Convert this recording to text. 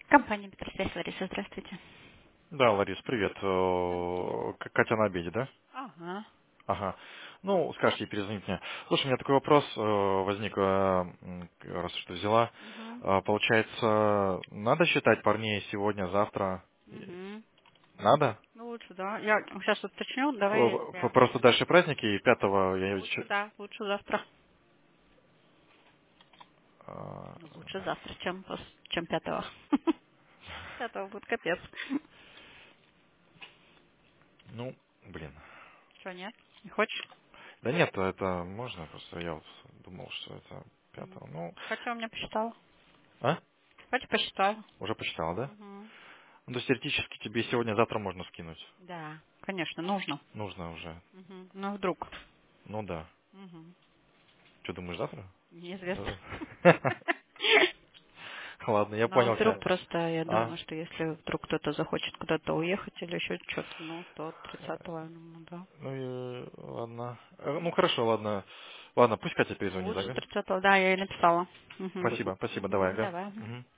Компания Петросвязь, Лариса, здравствуйте. Да, Ларис, привет. Здравствуйте. Катя на обеде, да? Ага. Ага. Ну, скажешь, ей перезвонить мне. Слушай, у меня такой вопрос возник, раз что взяла. Угу. Получается, надо считать парней сегодня, завтра? Угу. Надо? Ну, лучше, да. Я сейчас уточню, давай, если... Просто дальше праздники, и 5-го я... Лучше, да, лучше завтра. а, Ну, лучше завтра, чем пятого. Пятого будет капец. Ну, блин. Что, нет? Не хочешь? Да нет, это можно, просто я вот думал, что это 5-го. Ну, Хотя у меня посчитала. а? Хотя посчитала. Уже посчитала, да? Угу. Ну, то есть теоретически тебе сегодня-завтра можно скинуть. Да, конечно, нужно. Нужно уже. Угу. Ну, вдруг. Ну да. Угу. Что думаешь, завтра? Неизвестно. Да. Ладно, я Ну, а понял вдруг тебя. просто, я А? думаю, что если вдруг кто-то захочет куда-то уехать или еще что-то, ну, то 30-го, я думаю, да. Ну и ладно. Ну хорошо, ладно. Ладно, пусть Катя Ну, перезвонит, лучше ага. 30-го, да, я ей написала. Угу. Спасибо, спасибо, давай, Угу, ага. давай. Мгм.